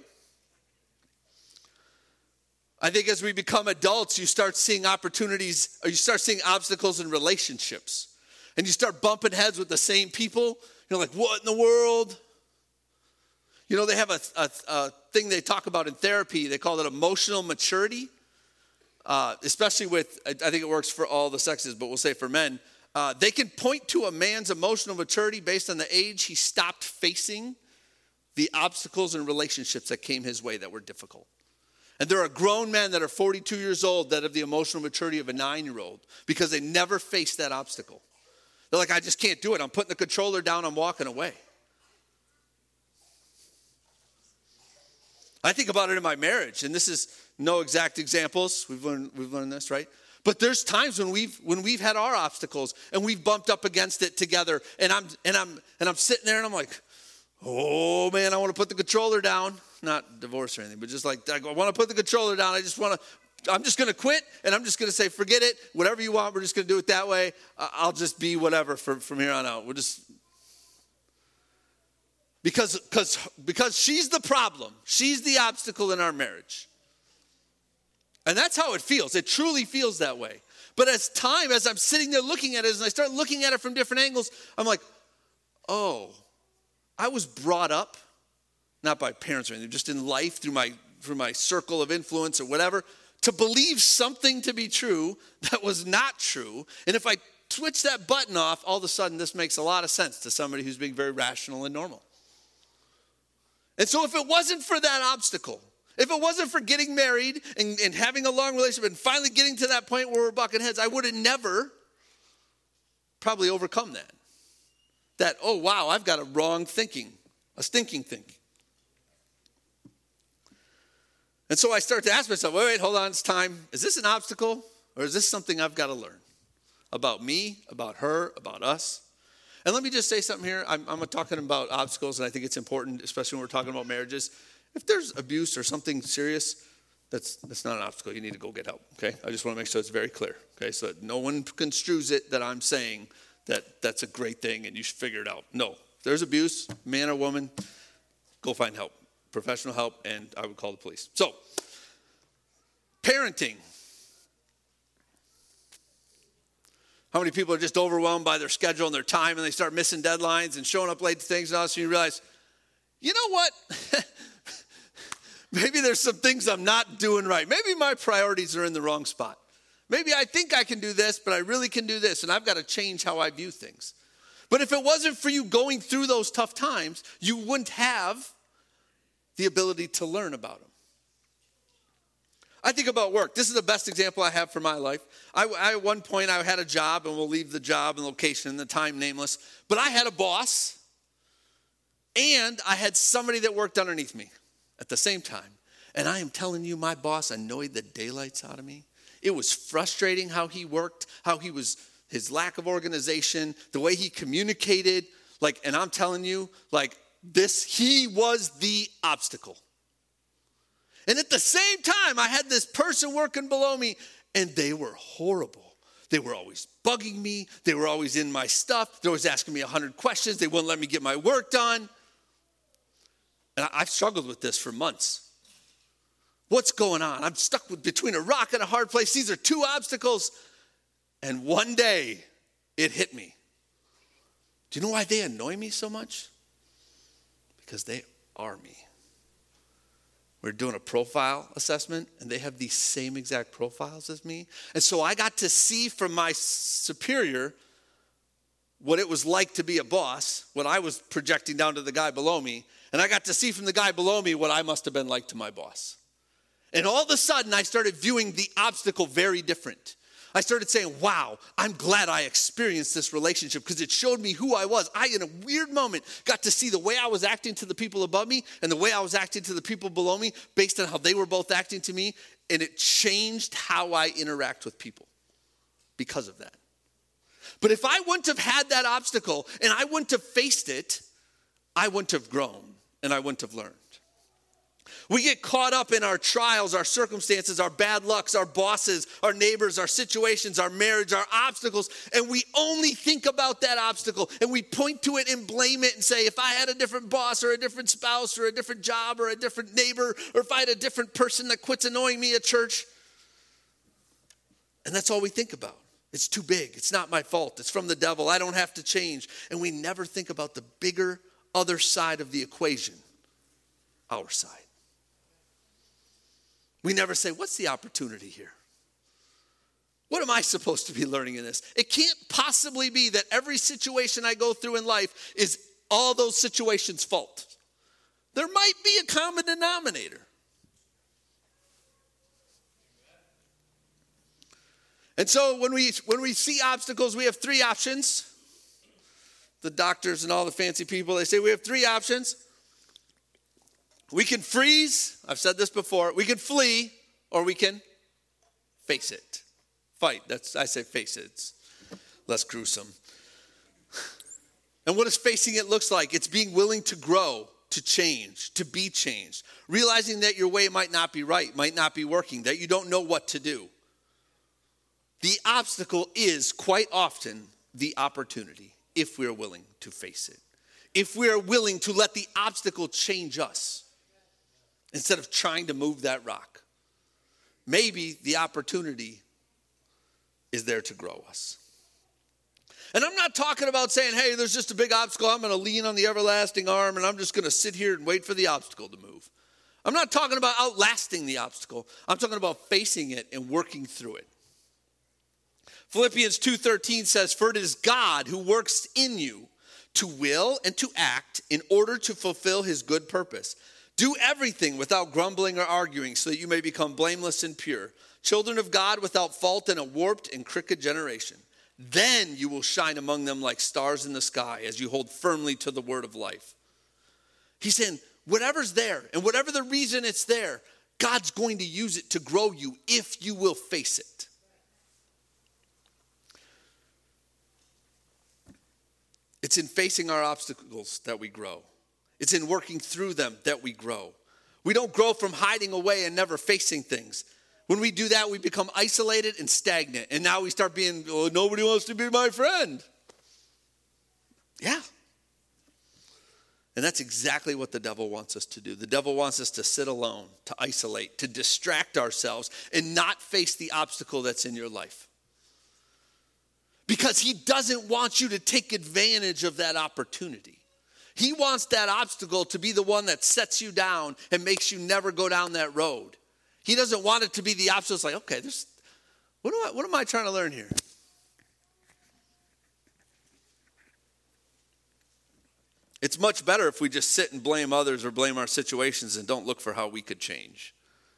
I think as we become adults, you start seeing opportunities, or you start seeing obstacles in relationships. And you start bumping heads with the same people. You're like, what in the world? You know, they have a, a, a thing they talk about in therapy. They call it emotional maturity. Uh, especially with, I think it works for all the sexes, but we'll say for men. Uh, they can point to a man's emotional maturity based on the age he stopped facing the obstacles and relationships that came his way that were difficult. And there are grown men that are forty-two years old that have the emotional maturity of a nine-year-old because they never faced that obstacle. They're like, I just can't do it. I'm putting the controller down. I'm walking away. I think about it in my marriage, and this is no exact examples. We've learned, we've learned this, right? But there's times when we've when we've had our obstacles and we've bumped up against it together, and I'm and I'm and I'm sitting there and I'm like, oh man, I want to put the controller down. Not divorce or anything, but just like I want to put the controller down. I just want to. I'm just going to quit, and I'm just going to say, forget it. Whatever you want, we're just going to do it that way. I'll just be whatever from from here on out. We'll just because because because she's the problem. She's the obstacle in our marriage. And that's how it feels. It truly feels that way. But as time, as I'm sitting there looking at it, and I start looking at it from different angles, I'm like, oh, I was brought up, not by parents or anything, just in life through my through my circle of influence or whatever, to believe something to be true that was not true. And if I switch that button off, all of a sudden this makes a lot of sense to somebody who's being very rational and normal. And so if it wasn't for that obstacle, if it wasn't for getting married and, and having a long relationship and finally getting to that point where we're bucking heads, I would have never probably overcome that. That, oh, wow, I've got a wrong thinking, a stinking thinking. And so I start to ask myself, wait, wait, hold on, it's time. Is this an obstacle or is this something I've got to learn about me, about her, about us? And let me just say something here. I'm, I'm talking about obstacles, and I think it's important, especially when we're talking about marriages. If there's abuse or something serious, that's that's not an obstacle. You need to go get help, okay? I just want to make sure it's very clear, okay? So that no one construes it that I'm saying that that's a great thing and you should figure it out. No. If there's abuse, man or woman, go find help, professional help, and I would call the police. So, parenting. How many people are just overwhelmed by their schedule and their time and they start missing deadlines and showing up late to things and all, so you realize you know what? Maybe there's some things I'm not doing right. Maybe my priorities are in the wrong spot. Maybe I think I can do this, but I really can do this, and I've got to change how I view things. But if it wasn't for you going through those tough times, you wouldn't have the ability to learn about them. I think about work. This is the best example I have for my life. I, I, at one point, I had a job, and we'll leave the job and location and the time nameless. But I had a boss, and I had somebody that worked underneath me at the same time. And I am telling you, my boss annoyed the daylights out of me. It was frustrating how he worked, how he was, his lack of organization, the way he communicated. Like, and I'm telling you, like this, he was the obstacle. And at the same time, I had this person working below me, and they were horrible. They were always bugging me. They were always in my stuff. They were always asking me a hundred questions. They wouldn't let me get my work done. And I've struggled with this for months. What's going on? I'm stuck with, between a rock and a hard place. These are two obstacles. And one day, it hit me. Do you know why they annoy me so much? Because they are me. We're doing a profile assessment, and they have these same exact profiles as me. And so I got to see from my superior what it was like to be a boss, what I was projecting down to the guy below me. And I got to see from the guy below me what I must have been like to my boss. And all of a sudden, I started viewing the obstacle very different. I started saying, wow, I'm glad I experienced this relationship because it showed me who I was. I, in a weird moment, got to see the way I was acting to the people above me and the way I was acting to the people below me based on how they were both acting to me. And it changed how I interact with people because of that. But if I wouldn't have had that obstacle and I wouldn't have faced it, I wouldn't have grown and I wouldn't have learned. We get caught up in our trials, our circumstances, our bad lucks, our bosses, our neighbors, our situations, our marriage, our obstacles, and we only think about that obstacle and we point to it and blame it and say, if I had a different boss or a different spouse or a different job or a different neighbor, or if I had a different person that quits annoying me at church, and that's all we think about. It's too big. It's not my fault. It's from the devil. I don't have to change. And we never think about the bigger other side of the equation, our side. We never say, what's the opportunity here? What am I supposed to be learning in this? It can't possibly be that every situation I go through in life is all those situations' fault. There might be a common denominator. And so when we when we see obstacles, we have three options. The doctors and all the fancy people, they say we have three options. We can freeze. I've said this before. We can flee, or we can face it. Fight. That's I say face it. It's less gruesome. And what does facing it looks like? It's being willing to grow, to change, to be changed. Realizing that your way might not be right, might not be working, that you don't know what to do. The obstacle is quite often the opportunity if we're willing to face it. If we're willing to let the obstacle change us instead of trying to move that rock. Maybe the opportunity is there to grow us. And I'm not talking about saying, hey, there's just a big obstacle. I'm going to lean on the everlasting arm and I'm just going to sit here and wait for the obstacle to move. I'm not talking about outlasting the obstacle. I'm talking about facing it and working through it. Philippians two thirteen says, for it is God who works in you to will and to act in order to fulfill his good purpose. Do everything without grumbling or arguing so that you may become blameless and pure, children of God without fault in a warped and crooked generation. Then you will shine among them like stars in the sky as you hold firmly to the word of life. He's saying, whatever's there and whatever the reason it's there, God's going to use it to grow you if you will face it. It's in facing our obstacles that we grow. It's in working through them that we grow. We don't grow from hiding away and never facing things. When we do that, we become isolated and stagnant. And now we start being, oh, nobody wants to be my friend. Yeah. And that's exactly what the devil wants us to do. The devil wants us to sit alone, to isolate, to distract ourselves, and not face the obstacle that's in your life. Because he doesn't want you to take advantage of that opportunity. He wants that obstacle to be the one that sets you down and makes you never go down that road. He doesn't want it to be the opposite. It's like, okay, this, what, do I, what am I trying to learn here? It's much better if we just sit and blame others or blame our situations and don't look for how we could change.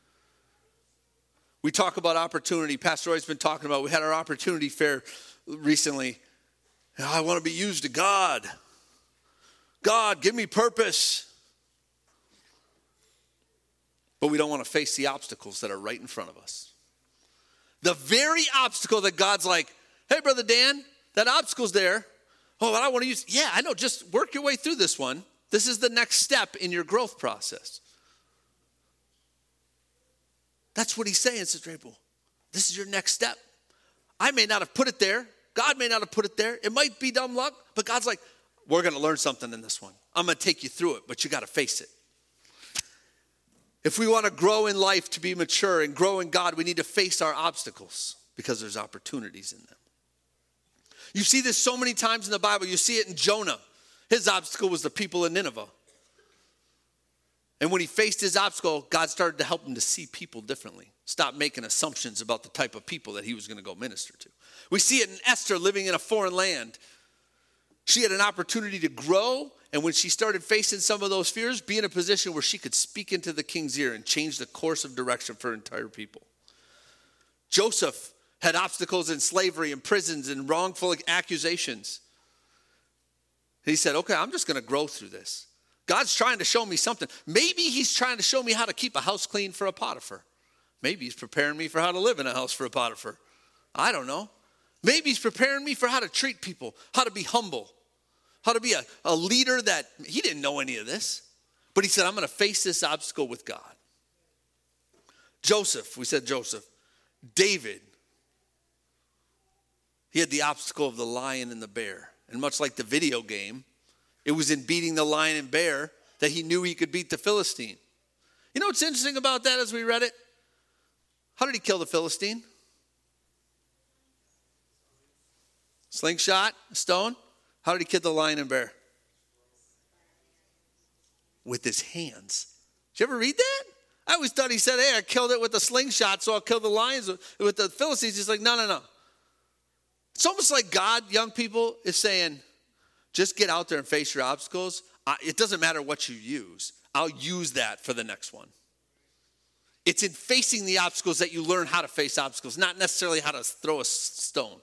We talk about opportunity. Pastor Roy's been talking about, we had our opportunity fair recently. I want to be used to God. God, give me purpose. But we don't want to face the obstacles that are right in front of us. The very obstacle that God's like, hey, Brother Dan, that obstacle's there. Oh, I want to use, yeah, I know, just work your way through this one. This is the next step in your growth process. That's what he's saying, Sister April. This is your next step. I may not have put it there. God may not have put it there. It might be dumb luck, but God's like, we're going to learn something in this one. I'm going to take you through it, but you got to face it. If we want to grow in life, to be mature and grow in God, we need to face our obstacles because there's opportunities in them. You see this so many times in the Bible. You see it in Jonah. His obstacle was the people in Nineveh. And when he faced his obstacle, God started to help him to see people differently. Stop making assumptions about the type of people that he was going to go minister to. We see it in Esther living in a foreign land. She had an opportunity to grow, and when she started facing some of those fears, be in a position where she could speak into the king's ear and change the course of direction for her entire people. Joseph had obstacles in slavery and prisons and wrongful accusations. He said, okay, I'm just going to grow through this. God's trying to show me something. Maybe he's trying to show me how to keep a house clean for a Potiphar. Maybe he's preparing me for how to live in a house for a Potiphar. I don't know. Maybe he's preparing me for how to treat people, how to be humble, how to be a, a leader that, he didn't know any of this. But he said, I'm going to face this obstacle with God. Joseph, we said Joseph. David, he had the obstacle of the lion and the bear. And much like the video game, it was in beating the lion and bear that he knew he could beat the Philistine. You know what's interesting about that as we read it? How did he kill the Philistine? Slingshot, a stone. How did he kill the lion and bear? With his hands. Did you ever read that? I always thought he said, hey, I killed it with a slingshot, so I'll kill the lions with the Philistines. He's like, no, no, no. It's almost like God, young people, is saying, just get out there and face your obstacles. It doesn't matter what you use. I'll use that for the next one. It's in facing the obstacles that you learn how to face obstacles, not necessarily how to throw a stone.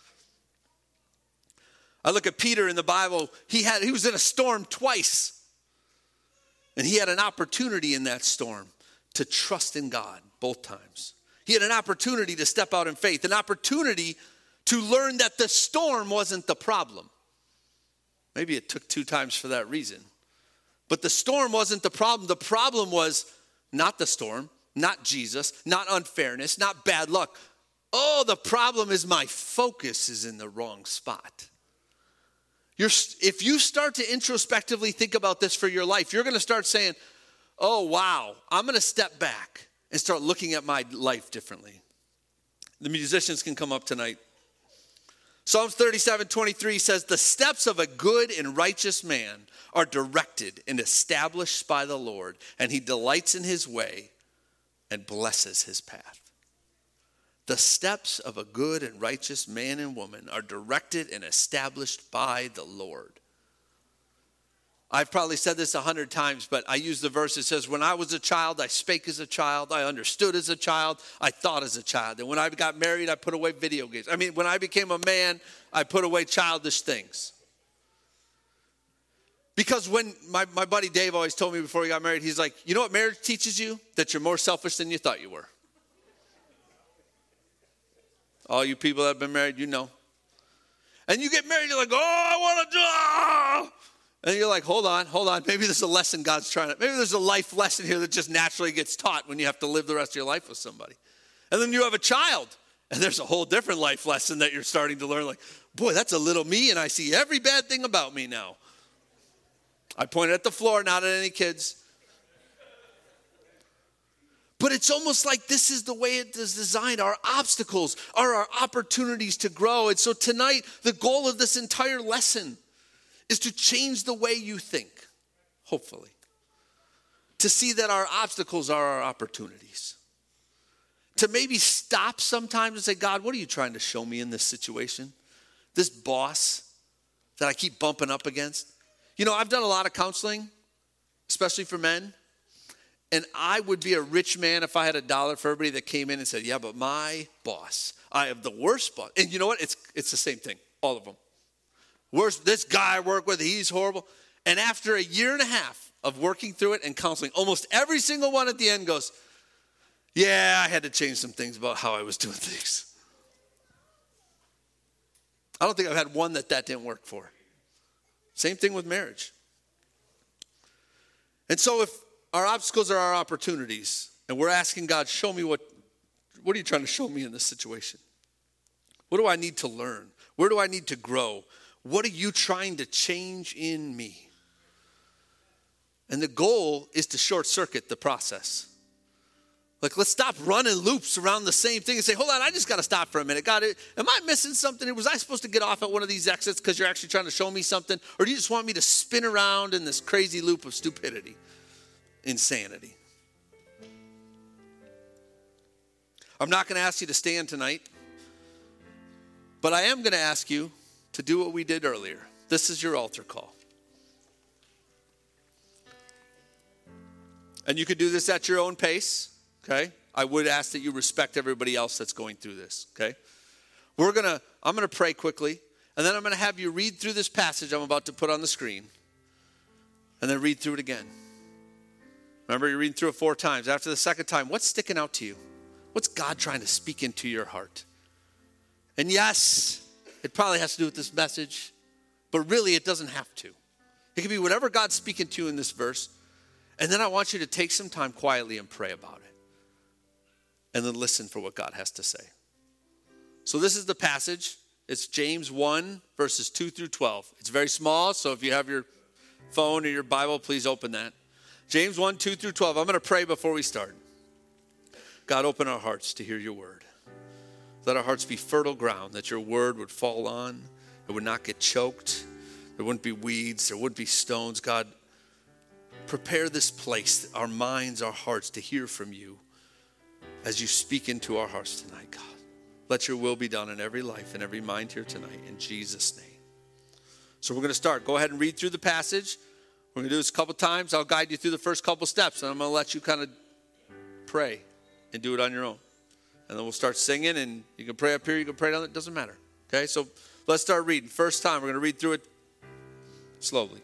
I look at Peter in the Bible. He had he was in a storm twice. And he had an opportunity in that storm to trust in God both times. He had an opportunity to step out in faith, an opportunity to learn that the storm wasn't the problem. Maybe it took two times for that reason. But the storm wasn't the problem. The problem was not the storm, not Jesus, not unfairness, not bad luck. Oh, the problem is my focus is in the wrong spot. You're, if you start to introspectively think about this for your life, you're going to start saying, oh, wow, I'm going to step back and start looking at my life differently. The musicians can come up tonight. Psalms thirty-seven twenty-three says, the steps of a good and righteous man are directed and established by the Lord, and he delights in his way and blesses his path. The steps of a good and righteous man and woman are directed and established by the Lord. I've probably said this a hundred times, but I use the verse that says, when I was a child, I spake as a child, I understood as a child, I thought as a child. And when I got married, I put away video games. I mean, when I became a man, I put away childish things. Because when my, my buddy Dave always told me before we got married, he's like, you know what marriage teaches you? That you're more selfish than you thought you were. All you people that have been married, you know. And you get married, you're like, oh, I want to die. And you're like, hold on, hold on. Maybe there's a lesson God's trying to, maybe there's a life lesson here that just naturally gets taught when you have to live the rest of your life with somebody. And then you have a child, and there's a whole different life lesson that you're starting to learn. Like, boy, that's a little me, and I see every bad thing about me now. I pointed at the floor, not at any kids. But it's almost like this is the way it is designed. Our obstacles are our opportunities to grow. And so tonight, the goal of this entire lesson is to change the way you think, hopefully. To see that our obstacles are our opportunities. To maybe stop sometimes and say, God, what are you trying to show me in this situation? This boss that I keep bumping up against. You know, I've done a lot of counseling, especially for men. And I would be a rich man if I had a dollar for everybody that came in and said, yeah, but my boss, I have the worst boss. And you know what? It's it's the same thing, all of them. Worst, this guy I work with, he's horrible. And after a year and a half of working through it and counseling, almost every single one at the end goes, yeah, I had to change some things about how I was doing things. I don't think I've had one that that didn't work for. Same thing with marriage. And so if our obstacles are our opportunities, and we're asking God, show me what, what are you trying to show me in this situation? What do I need to learn? Where do I need to grow? What are you trying to change in me? And the goal is to short circuit the process. Like, let's stop running loops around the same thing and say, hold on, I just got to stop for a minute. God, am I missing something? Was I supposed to get off at one of these exits because you're actually trying to show me something? Or do you just want me to spin around in this crazy loop of stupidity, insanity? I'm not going to ask you to stand tonight, but I am going to ask you to do what we did earlier. This is your altar call. And you can do this at your own pace. Okay, I would ask that you respect everybody else that's going through this, okay? We're going to, I'm going to pray quickly, and then I'm going to have you read through this passage I'm about to put on the screen, and then read through it again. Remember, you're reading through it four times. After the second time, what's sticking out to you? What's God trying to speak into your heart? And yes, it probably has to do with this message, but really it doesn't have to. It can be whatever God's speaking to you in this verse, and then I want you to take some time quietly and pray about it. And then listen for what God has to say. So this is the passage. It's James one, verses two through twelve. It's very small, so if you have your phone or your Bible, please open that. James one, two through twelve. I'm going to pray before we start. God, open our hearts to hear your word. Let our hearts be fertile ground, that your word would fall on. It would not get choked. There wouldn't be weeds. There wouldn't be stones. God, prepare this place, our minds, our hearts, to hear from you. As you speak into our hearts tonight, God, let your will be done in every life and every mind here tonight, in Jesus' name. So we're going to start. Go ahead and read through the passage. We're going to do this a couple times. I'll guide you through the first couple steps, and I'm going to let you kind of pray and do it on your own. And then we'll start singing, and you can pray up here, you can pray down there. It doesn't matter. Okay, so let's start reading. First time, we're going to read through it slowly.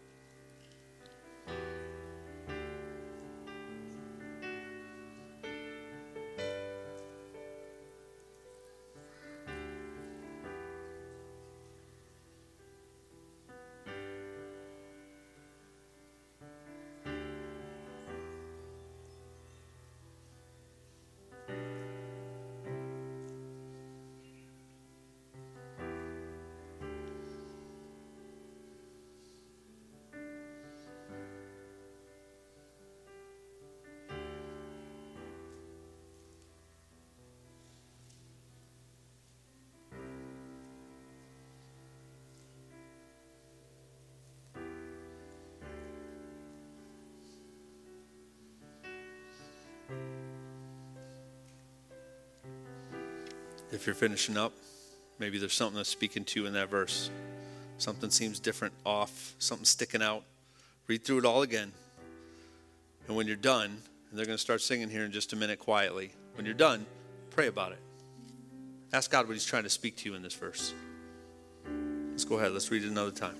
If you're finishing up, maybe there's something that's speaking to you in that verse. Something seems different, off, something sticking out. Read through it all again. And when you're done, and they're going to start singing here in just a minute quietly. When you're done, pray about it. Ask God what he's trying to speak to you in this verse. Let's go ahead. Let's read it another time.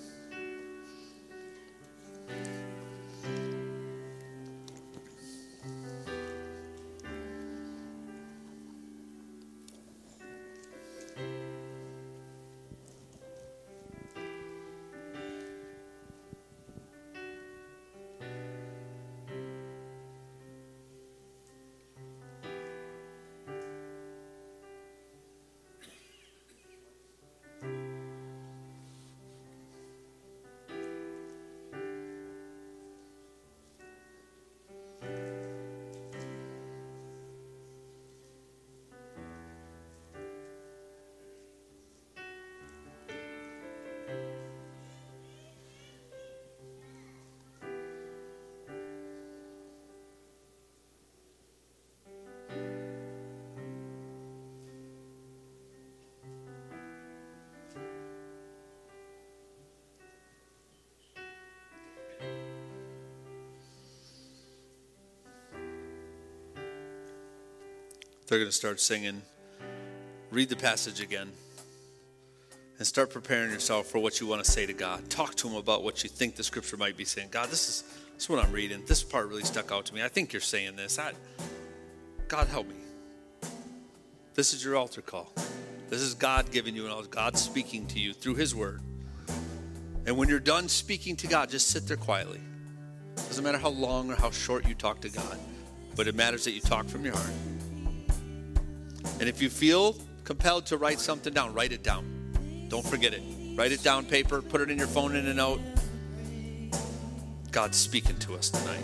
they're going to start singing. Read the passage again. And start preparing yourself for what you want to say to God. Talk to him about what you think the scripture might be saying. God, this is, this is what I'm reading. This part really stuck out to me. I think you're saying this. I, God, help me. This is your altar call. This is God giving you an altar. God speaking to you through his word. And when you're done speaking to God, just sit there quietly. Doesn't matter how long or how short you talk to God, but it matters that you talk from your heart. And if you feel compelled to write something down, write it down. Don't forget it. Write it down, paper, put it in your phone in a note. God's speaking to us tonight.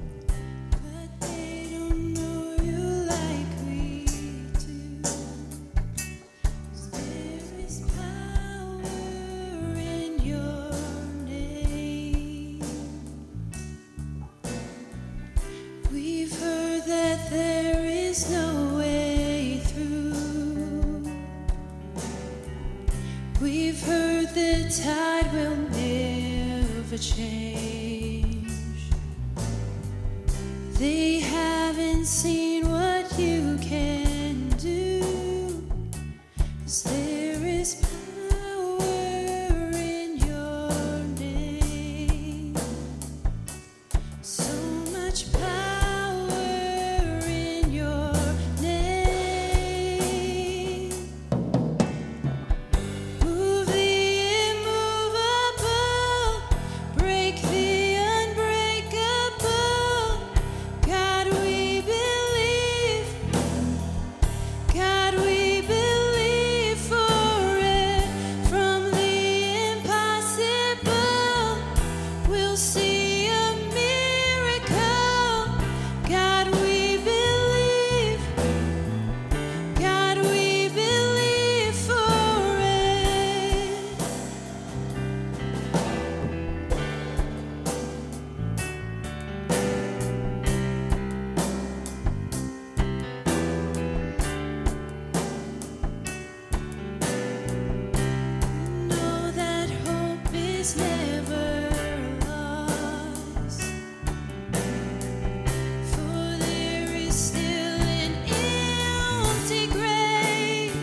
We've heard that there is no way through. We've heard the tide will never change. They haven't seen what you can do. 'Cause there is power in your name. So much power in your name. Move the immovable, break the unbreakable. God, we believe. God, we believe for it. From the impossible, we'll see a miracle. God, we believe. God, we believe for it. Know that hope is never lost. For there is still an empty grave.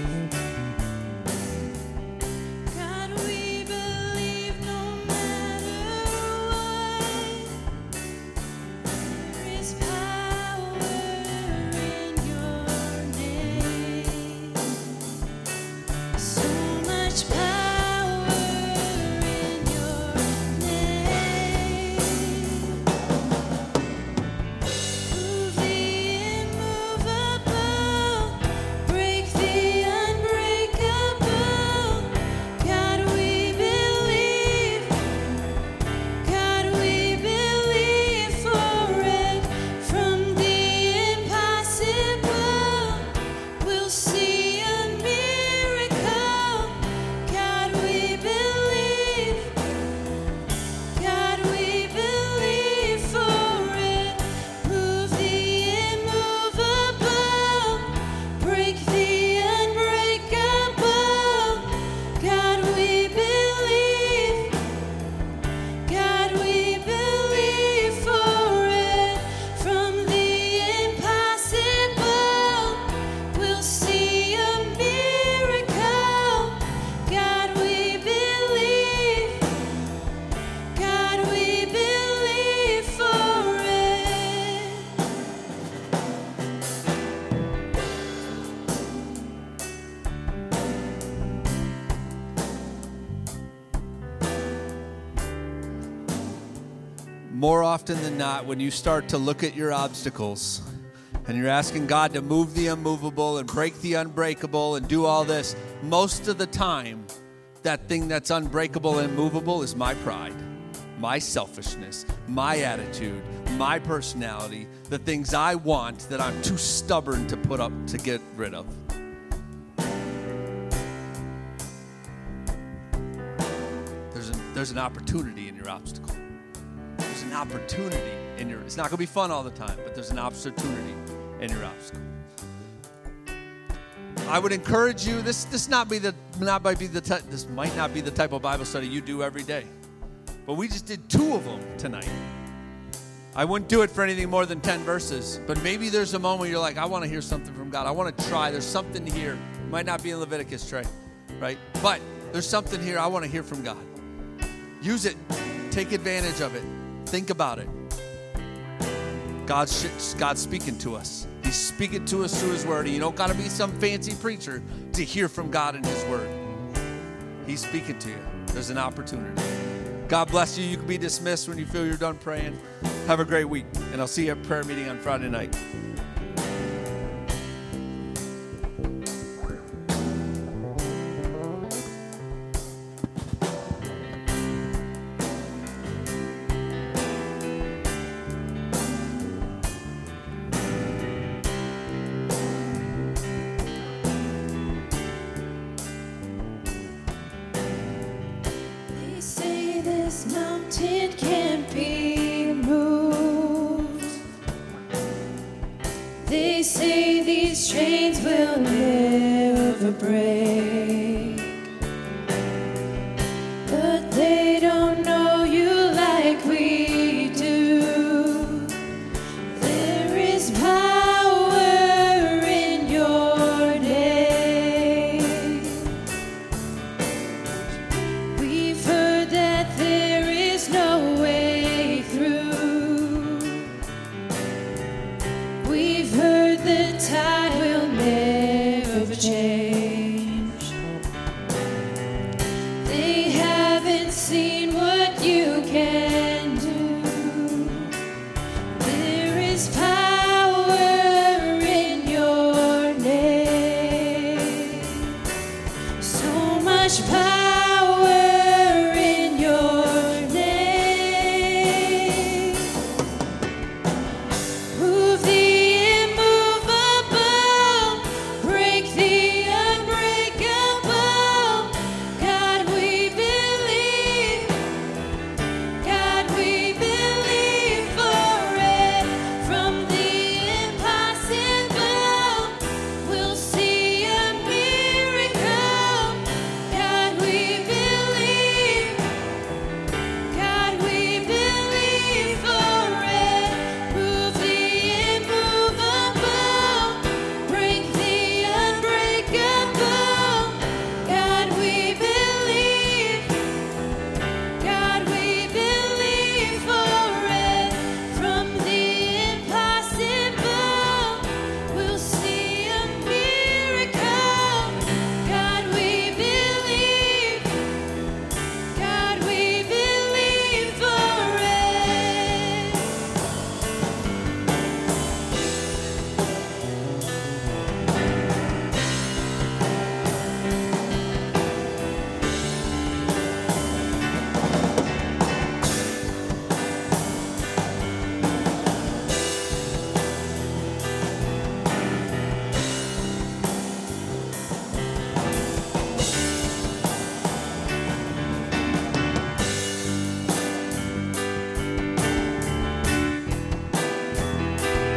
God, we believe no matter what. There is power in your name. So much power in your name. Move the immovable, break the unbreakable. God, we believe. God, we believe for it. From the impossible, we'll see a miracle. God, we believe. God, we believe for it. Move the immovable, break the unbreakable. God, we believe. God, we believe for it. From the impossible, we'll see a miracle. God, we believe. God, we believe for it. More often than not, when you start to look at your obstacles and you're asking God to move the unmovable and break the unbreakable and do all this, most of the time, that thing that's unbreakable and movable is my pride, my selfishness, my attitude, my personality, the things I want that I'm too stubborn to put up to get rid of. There's an, there's an opportunity in your obstacle. There's an opportunity in your, it's not going to be fun all the time, but there's an opportunity in your obstacle. I would encourage you, this this not be the not might be the ty- this might not be the type of Bible study you do every day. But we just did two of them tonight. I wouldn't do it for anything more than ten verses. But maybe there's a moment you're like, I want to hear something from God. I want to try. There's something here. It might not be in Leviticus, Trey, right? But there's something here I want to hear from God. Use it. Take advantage of it. Think about it. God's, God's speaking to us. He's speaking to us through his word. And you don't got to be some fancy preacher to hear from God in his word. He's speaking to you. There's an opportunity. God bless you. You can be dismissed when you feel you're done praying. Have a great week. And I'll see you at prayer meeting on Friday night. They say this mountain can't be moved. They say these chains will never break. But they don't know you like we do. There is power in your name. We've heard that there is no way through. We've heard the tide will never change.